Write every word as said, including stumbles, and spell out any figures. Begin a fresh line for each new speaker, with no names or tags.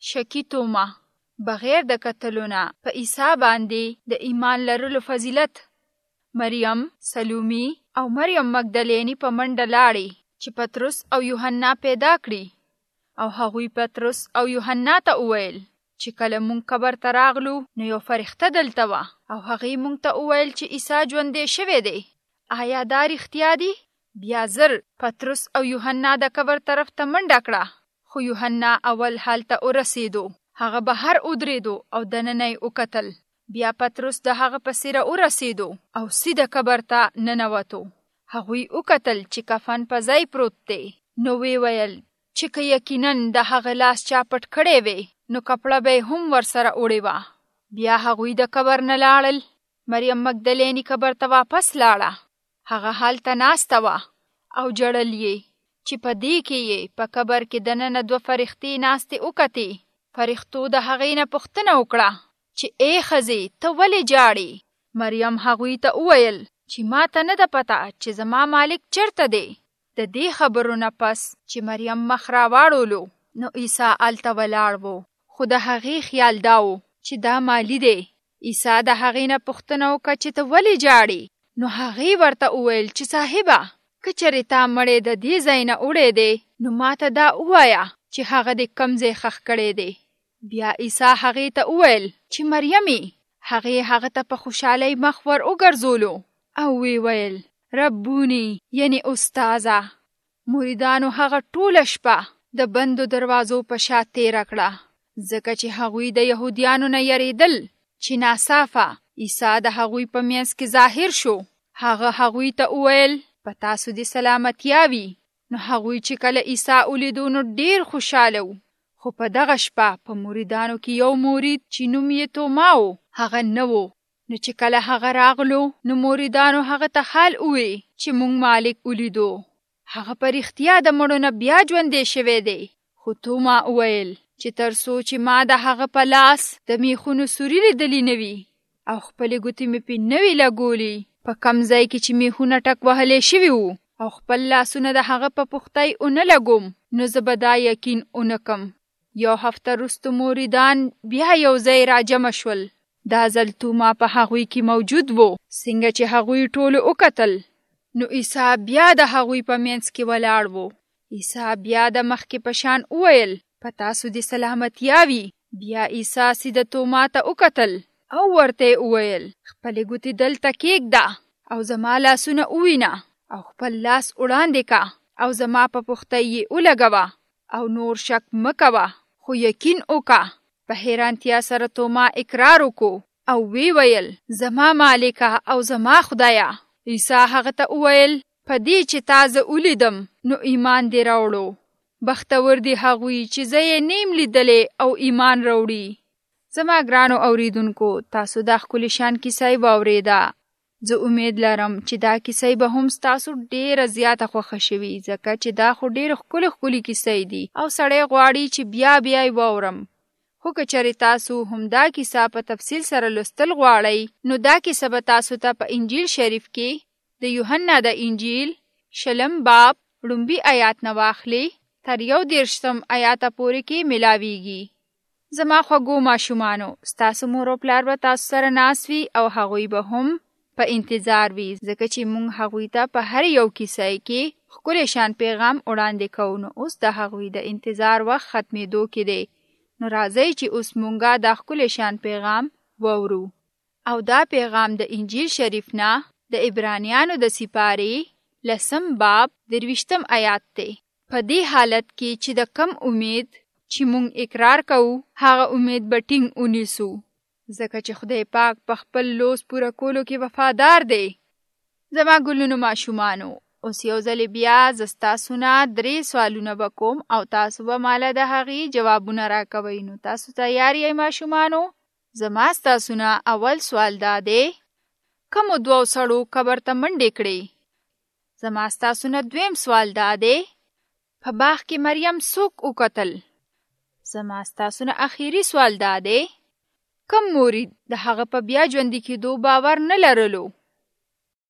شکی تومه بغیر د کتلونه په عیسی باندې د ایمان لرلو فضیلت. مریم سلومی او مریم مگدلینی په منډه لاړې چې پطرس او یوحنا پیدا کړي، او هغوی پطرس او یوحنا ته وویل چې کله مونږ قبر ته راغلو نو یو فرښته دلته وه، او هغې مونږ ته وویل چې عیسی ژوندی شوی دی. آیا دا رښتیا دي؟ بیا زر پطرس او یوحنا د قبر طرف ته منډه کړه، خو یوحنا اول هلته ورسېدو. هغه بهر ودرېدو او دننه یې وکتل. بیا پطرس د هغه په څېره ورسېدو او سیده قبر ته ننوتو. هغوی وکتل چې کفن په ځای پروت دی. نو ویې ویل چې که یقیناً د هغه لاس چا پټ کړی وی نو کپړه به یې هم ورسره وړې وه. بیا هغوی د قبر نه لاړل. مریم مگدلینی قبر ته واپس لاړه. هغه هلته ناسته وه او جړل یې چې په دې کې یې په قبر کې دننه دوه فرښتې ناستې وکتې. فرښتو د هغې نه پوښتنه وکړه چې ای ښځې ته ولې جاړې؟ مریم هغوی ته وویل چې ما ته نه ده پته چې زما مالک چېرته دی. د دې خبرو نه پس چې مریم مخ راواړولو نو عیسی هلته ولاړ و، خو د هغې خیال دا و چې دا مالی دی. عیسی د هغې نه پوښتنه وکړه چې ته ولې جاړې؟ نو هغې ورته وویل چې صاحبه که چېرې تا مړی د دې ځای نه وړی دی نو ما ته دا ووایه چې هغه دې کوم ځای ښخ کړی دی. بیا عیسی هغې ته وویل چې مریمې. هغې هغه ته په خوشحالۍ مخ ور وګرځولو او وی ویل ربونی یعنی استازه. مریدانو هغه ټوله شپه د بندو دروازو په شا تېره کړه، ځکه چې هغوی د یهودیانو نه یریدل چې ناڅاپه عیسی د هغوی په منځ کې ظاهر شو. هغه هغوی ته وویل په تاسو دې سلامتیا وي. نو هغوی چې کله عیسی ولیدو نو ډېر خوشحاله وو. خو په دغه شپه په مریدانو کې یو مرید چې نوم یې توما و هغه نه و. نو چې کله هغه راغلو نو مریدانو هغه ته حال ووی چې مونږ مالک ولیدو. هغه په رښتیا د مړو نه بیا ژوندی شوی دی. خو توما وویل چې تر څو چې ما د هغه په لاس د میخونو سوري لیدلي نه وي او خپلې ګوتې مې پې نه وي لګولي په کم ځای کې چې میخونه ټک وهلی شوي وو او خپل لاسونه د هغه په پختۍ ونه لګوم نو زه به دا یقین ونه کم. یو هفته وروسته مریدان بیا یو ځای راجمع شول. دا ځل توما په هغوی کې موجود و. څنګه چې هغوی ټولو وکتل نو عیسی بیا د هغوی په منځ کې ولاړ و. عیسی بیا د مخکې په شان وویل په تاسو دې سلامتیا وي. بیا عیسی سیده توما ته وکتل او ورته یې وویل خپلې ګوتې دلته کېږده او زما لاسونه ووینه او خپل لاس وړاندې که او زما په پښتۍ یې ولګوه او نور شک مه کوه خو یقین وکړه. په حیرانتیا سره توما اقرار وکړو او وی ویل زما مالکه او زما خدایه. عیسی هغه ته وویل په دې چې تا زه ولیدم نو ایمان دې راوړو. بختور دي هغوی چې زه یې نیم لیدلی او ایمان راوړي. زما ګرانو اوریدونکو تاسو دا ښکلې شان کیسه یې واورېده. زه امید لرم چې دا کیسه به هم ستاسو ډېره زیاته خوښه شوي، ځکه چې دا خو ډېرې ښکلې ښکلې کیسې دي او سړی غواړي چې بیا بیا یې واورم. خو که چېرې تاسو هم دا کیسه په تفصیل سره لوستل غواړئ نو دا کیسه به تاسو ته په انجیل شریف کې د یوحنا د انجیل شلم باب لومبي آیات نه واخلي تر یو دېرشم آیاته پورې کې ملاویږي. زما خوږو ماشومانو ستاسو مور او پلار به تاسو سره ناست وي او هغوی به هم په انتظار وي، ځکه چې موږ هغوی ته په هر یو کیسه کې ښکلی شان پیغام وړاندې کوو. نو اوس د هغوی د انتظار وخت ختمېدو کې دی. نو راځئ چې اوس مونږه دا ښکلی شان پیغام واورو. او دا پیغام د انجیل شریف نه د عبرانیانو د سپارې لسم باب درویشتم آیات دی. په دې حالت کې چې د کم امید چې مونږ اقرار کوو هغه امید به ټینګ ونیسو، ځکه چې خدای پاک په خپل لوز پوره کولو کې وفادار دی. زما ګلونو ماشومانو اوس یو ځلې بیا زه ستاسو نه درې سوالونه به کوم او تاسو به ماله د هغې جوابونه راکوئ. نو تاسو تیار یئ ماشومانو؟ زما ستاسو نه اول سوال دا دی کومو دوو سړو قبر ته منډې کړې؟ زما ستاسو نه دویم سوال دا دی په باغ کې مریم څوک وکتل؟ زما ستاسو نه اخیری سوال دا دی کوم مرید د هغه په بیا ژوندي کېدو باور نه لرلو؟